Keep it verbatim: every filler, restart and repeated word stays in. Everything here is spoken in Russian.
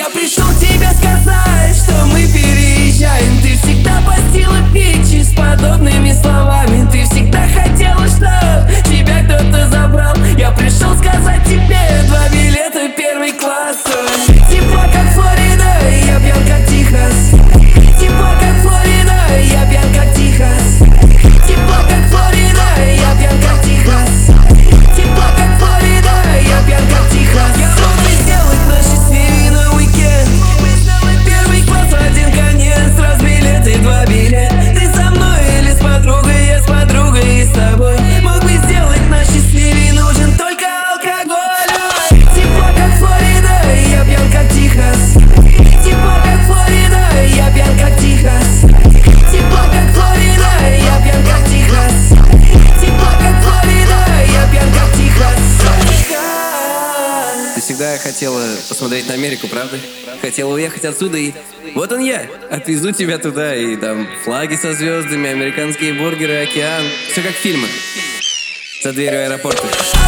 Я пришел тебе сказать, что мы переезжаем. Ты всегда постила печи с подобными словами. Ты всегда хотела, чтоб тебя кто-то забрал. Я пришел сказать тебе два билета в первый класс. Тепло как Флорида, я пьян как Техас. Тепло как Флорида, я пьян как Техас. Тепло как Флорида, я пьян как Техас. Тепло как Флорида, я пьян как Техас. Я мог бы сделать наш счастливый уикенд. Первый класс в один конец, раз билеты, два билета. Ты со мной или с подругой, я с подругой и с тобой. Мог бы сделать наш счастливый, нужен только алкоголь. Тепло как Флорида, я пьян как Техас. Тепло как Флорида, я пьян как Техас. Тепло как Флорида, я пьян как Техас. Тепло как Флорида, я пьян как Техас. Ты всегда хотела посмотреть на Америку, правда? Хотела уехать отсюда, и вот он я. Отвезу тебя туда, и там флаги со звездами, американские бургеры, океан. Все как фильмы. За дверью аэропорта.